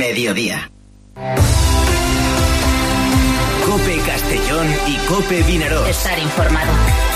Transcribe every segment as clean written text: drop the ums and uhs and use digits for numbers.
Mediodía. COPE Castellón y COPE Vinaroz. Estar informado.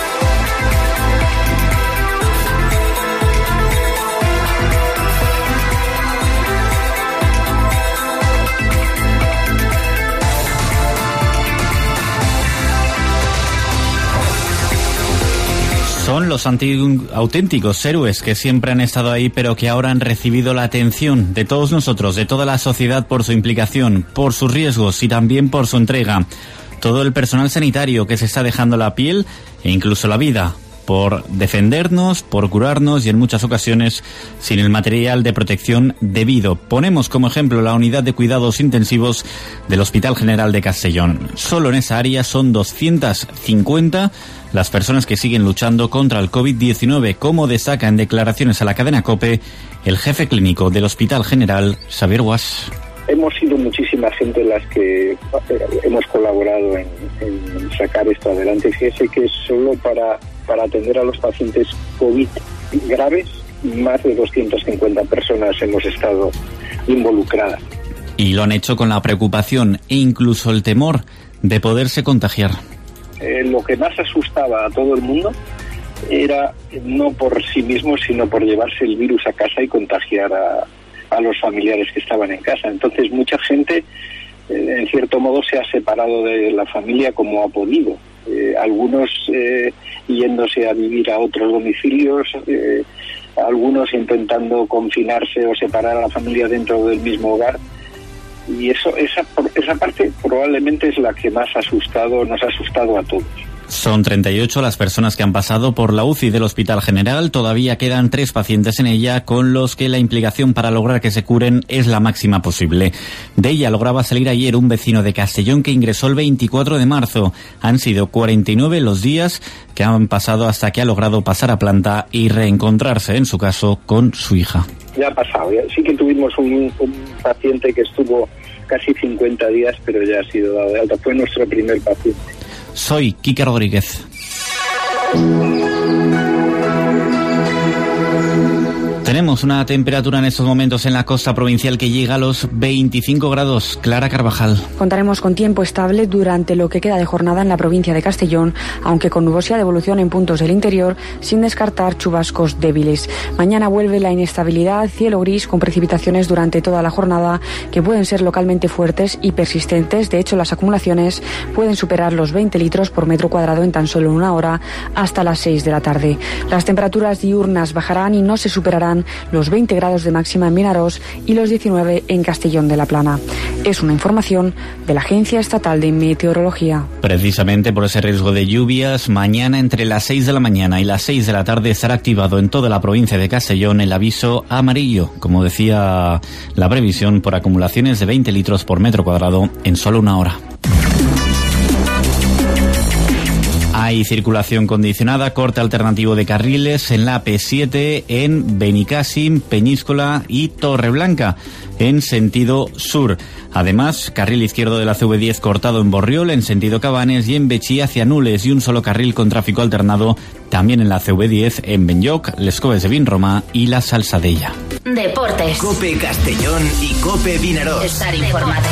Son los auténticos héroes que siempre han estado ahí, pero que ahora han recibido la atención de todos nosotros, de toda la sociedad, por su implicación, por sus riesgos y también por su entrega. Todo el personal sanitario que se está dejando la piel e incluso la vida por defendernos, por curarnos y en muchas ocasiones sin el material de protección debido. Ponemos como ejemplo la unidad de cuidados intensivos del Hospital General de Castellón. Solo en esa área son 250 las personas que siguen luchando contra el COVID-19, como destaca en declaraciones a la cadena COPE el jefe clínico del Hospital General, Xavier Guas. Hemos sido muchísima gente las que hemos colaborado en sacar esto adelante. Fíjese que solo para atender a los pacientes COVID graves, más de 250 personas hemos estado involucradas. Y lo han hecho con la preocupación e incluso el temor de poderse contagiar. Lo que más asustaba a todo el mundo era no por sí mismo, sino por llevarse el virus a casa y contagiar a los familiares que estaban en casa. Entonces mucha gente, en cierto modo, se ha separado de la familia como ha podido. Algunos yéndose a vivir a otros domicilios, algunos intentando confinarse o separar a la familia dentro del mismo hogar. Y esa parte probablemente es la que más nos ha asustado a todos. Son 38 las personas que han pasado por la UCI del Hospital General. Todavía quedan 3 pacientes en ella, con los que la implicación para lograr que se curen es la máxima posible. De ella lograba salir ayer un vecino de Castellón que ingresó el 24 de marzo. Han sido 49 los días que han pasado hasta que ha logrado pasar a planta y reencontrarse, en su caso, con su hija. Ya ha pasado. Sí que tuvimos un paciente que estuvo casi 50 días, pero ya ha sido dado de alta. Fue nuestro primer paciente. Soy Quique Rodríguez. Tenemos una temperatura en estos momentos en la costa provincial que llega a los 25 grados. Clara Carvajal. Contaremos con tiempo estable durante lo que queda de jornada en la provincia de Castellón, aunque con nubosidad de evolución en puntos del interior, sin descartar chubascos débiles. Mañana vuelve la inestabilidad, cielo gris con precipitaciones durante toda la jornada que pueden ser localmente fuertes y persistentes. De hecho, las acumulaciones pueden superar los 20 litros por metro cuadrado en tan solo una hora hasta las 6 de la tarde. Las temperaturas diurnas bajarán y no se superarán los 20 grados de máxima en Vinaroz y los 19 en Castellón de la Plana. Es una información de la Agencia Estatal de Meteorología. Precisamente por ese riesgo de lluvias, mañana entre las 6 de la mañana y las 6 de la tarde estará activado en toda la provincia de Castellón el aviso amarillo, como decía la previsión, por acumulaciones de 20 litros por metro cuadrado en solo una hora. Hay circulación condicionada, corte alternativo de carriles en la AP7 en Benicàssim, Peñíscola y Torreblanca, en sentido sur. Además, carril izquierdo de la CV10 cortado en Borriol, en sentido Cabanes, y en Betxí hacia Nules, y un solo carril con tráfico alternado también en la CV10 en Benlloc, Les Coves de Vinromà y la Salsadella. Deportes. COPE Castellón y COPE Vinaroz. Estar informados.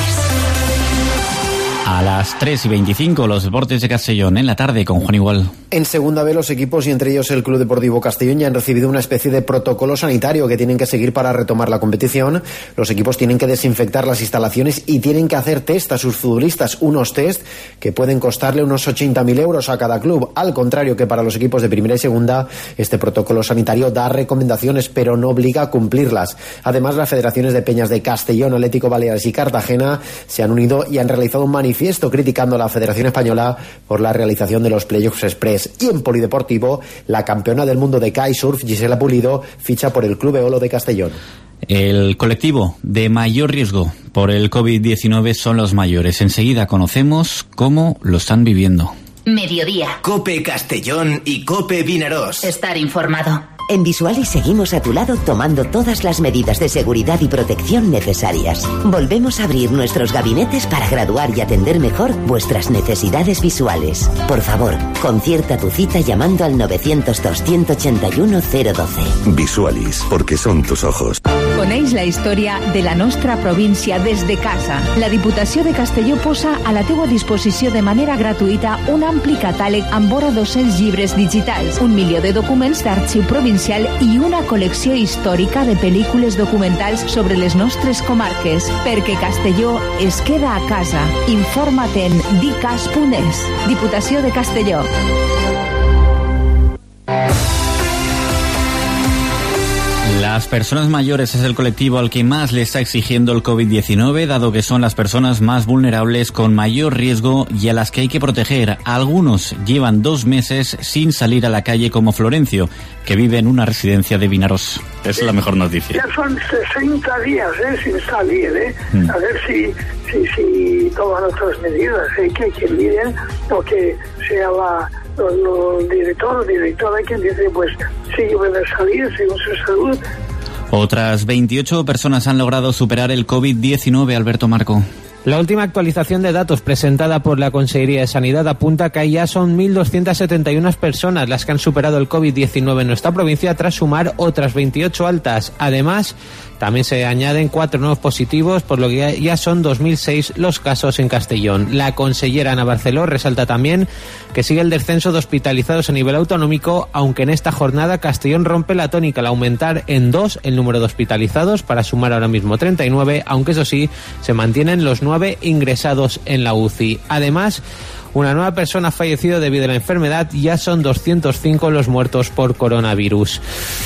A las 3:25, los deportes de Castellón en la tarde con Juan Igual. En segunda B, los equipos y entre ellos el Club Deportivo Castellón ya han recibido una especie de protocolo sanitario que tienen que seguir para retomar la competición. Los equipos tienen que desinfectar las instalaciones y tienen que hacer test a sus futbolistas, unos test que pueden costarle unos 80.000 euros a cada club. Al contrario que para los equipos de primera y segunda, este protocolo sanitario da recomendaciones pero no obliga a cumplirlas. Además, las federaciones de peñas de Castellón, Atlético Baleares y Cartagena se han unido y han realizado un manifiesto criticando a la Federación Española por la realización de los Playoffs Express. Y en polideportivo, la campeona del mundo de kitesurf, Gisela Pulido, ficha por el Club Eolo de Castellón. El colectivo de mayor riesgo por el COVID-19 son los mayores. Enseguida conocemos cómo lo están viviendo. Mediodía. COPE Castellón y COPE Vinaroz. Estar informado. En Visualis seguimos a tu lado tomando todas las medidas de seguridad y protección necesarias. Volvemos a abrir nuestros gabinetes para graduar y atender mejor vuestras necesidades visuales. Por favor, concierta tu cita llamando al 900 281 012. Visualis, porque son tus ojos. Coneix la història de la nostra província des de casa. La Diputació de Castelló posa a la teua disposició de manera gratuïta un ampli catàleg amb vora 200 llibres digitals, 1 milió de documents d'arxiu provincial i una col·lecció històrica de pel·lícules documentals sobre les nostres comarques. Perquè Castelló es queda a casa. Informa't en dicas.es. Diputació de Castelló. Las personas mayores es el colectivo al que más le está exigiendo el COVID-19, dado que son las personas más vulnerables con mayor riesgo y a las que hay que proteger. Algunos llevan 2 meses sin salir a la calle, como Florencio, que vive en una residencia de Vinaroz. Esa es la mejor noticia. Ya son 60 días sin salir, A ver si toman otras medidas, que miren, o que sea el director o directora quien dice, pues sí, puede salir según su salud. Otras 28 personas han logrado superar el COVID-19, Alberto Marco. La última actualización de datos presentada por la Consejería de Sanidad apunta que ya son 1.271 personas las que han superado el COVID-19 en nuestra provincia, tras sumar otras 28 altas. Además, también se añaden 4 nuevos positivos, por lo que ya son 2.006 los casos en Castellón. La consellera Ana Barceló resalta también que sigue el descenso de hospitalizados a nivel autonómico, aunque en esta jornada Castellón rompe la tónica al aumentar en 2 el número de hospitalizados, para sumar ahora mismo 39, aunque eso sí, se mantienen los 9 ingresados en la UCI. Además, una nueva persona ha fallecido debido a la enfermedad y ya son 205 los muertos por coronavirus.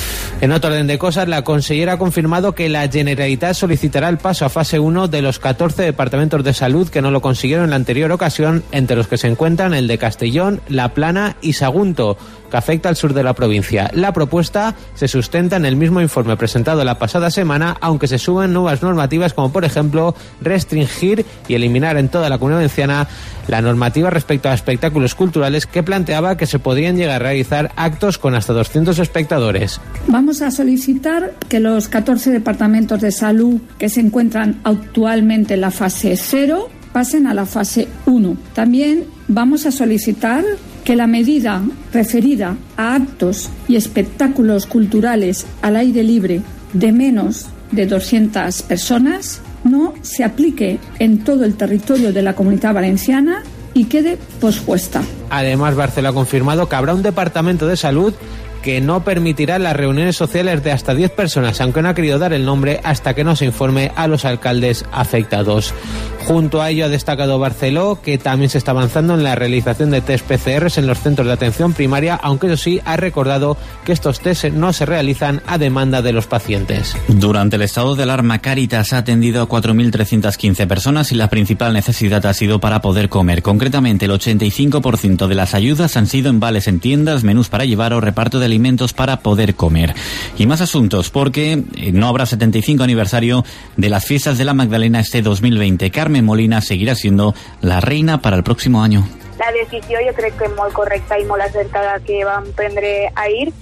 En otro orden de cosas, la consellera ha confirmado que la Generalitat solicitará el paso a fase 1 de los 14 departamentos de salud que no lo consiguieron en la anterior ocasión, entre los que se encuentran el de Castellón, La Plana y Sagunto, que afecta al sur de la provincia. La propuesta se sustenta en el mismo informe presentado la pasada semana, aunque se suben nuevas normativas, como por ejemplo restringir y eliminar en toda la Comunidad Valenciana la normativa respecto a espectáculos culturales, que planteaba que se podrían llegar a realizar actos con hasta 200 espectadores. Vamos a solicitar que los 14 departamentos de salud que se encuentran actualmente en la fase 0 pasen a la fase 1. También vamos a solicitar que la medida referida a actos y espectáculos culturales al aire libre de menos de 200 personas no se aplique en todo el territorio de la Comunidad Valenciana y quede pospuesta. Además, Barceló ha confirmado que habrá un departamento de salud que no permitirá las reuniones sociales de hasta 10 personas, aunque no ha querido dar el nombre hasta que no se informe a los alcaldes afectados. Junto a ello, ha destacado Barceló que también se está avanzando en la realización de test PCRs en los centros de atención primaria, aunque eso sí, ha recordado que estos test no se realizan a demanda de los pacientes. Durante el estado de alarma, Cáritas ha atendido a 4.315 personas y la principal necesidad ha sido para poder comer. Concretamente, el 85% de las ayudas han sido en vales en tiendas, menús para llevar o reparto de alimentos para poder comer. Y más asuntos, porque no habrá 75 aniversario de las fiestas de la Magdalena este 2020. Carmen Molina seguirà siendo la reina para el próximo año. La decisió jo crec que molt correcta i molt acertada que vam prendre ahir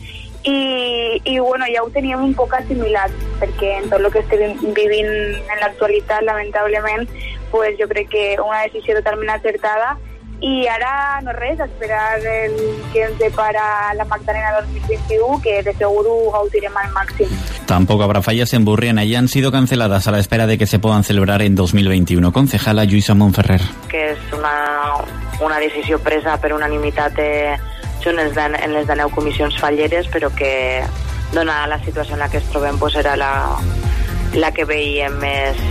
i bueno, ja ho teníem un poc assimilat, perquè en tot el que estem vivint en l'actualitat, lamentablement, pues jo crec que una decisió totalment acertada. Y ahora no res, esperar el que ens depara la Magdalena 2021, que de seguro gaudirem al máximo. Tampoco habrá fallas en Burriana y han sido canceladas a la espera de que se puedan celebrar en 2021. Concejala Lluïsa Montferrer. Que és una decisió presa per unanimitat en les 19 comissions falleres, però que, donada la situació en la que es trobem, pues era la que veiem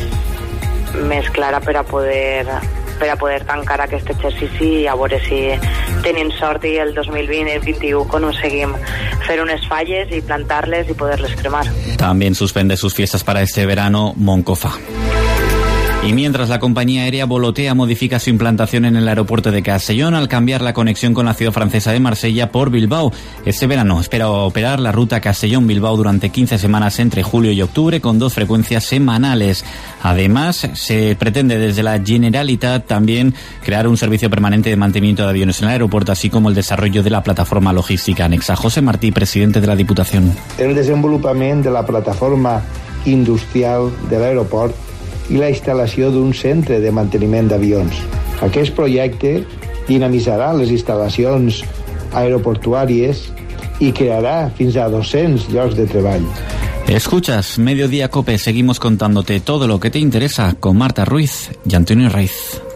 més clara per a poder tancar aquest exercici i a veure si tenim sort i el 2020 i el 2021 aconseguim fer unes falles i plantar-les i poder-les cremar. También suspende sus fiestas para este verano Moncofa. Y mientras la compañía aérea Volotea modifica su implantación en el aeropuerto de Castellón al cambiar la conexión con la ciudad francesa de Marsella por Bilbao. Este verano espera operar la ruta Castellón-Bilbao durante 15 semanas entre julio y octubre con 2 frecuencias semanales. Además, se pretende desde la Generalitat también crear un servicio permanente de mantenimiento de aviones en el aeropuerto, así como el desarrollo de la plataforma logística anexa. José Martí, presidente de la Diputación. El desenvolupament de la plataforma industrial de l'aeroport i la instal·lació d'un centre de manteniment d'avions. Aquest projecte dinamitzarà les instal·lacions aeroportuàries i crearà fins a 200 llocs de treball. Escuchas Mediodía Cope, seguimos contándote todo lo que te interesa con Marta Ruiz y Antonio Raiz.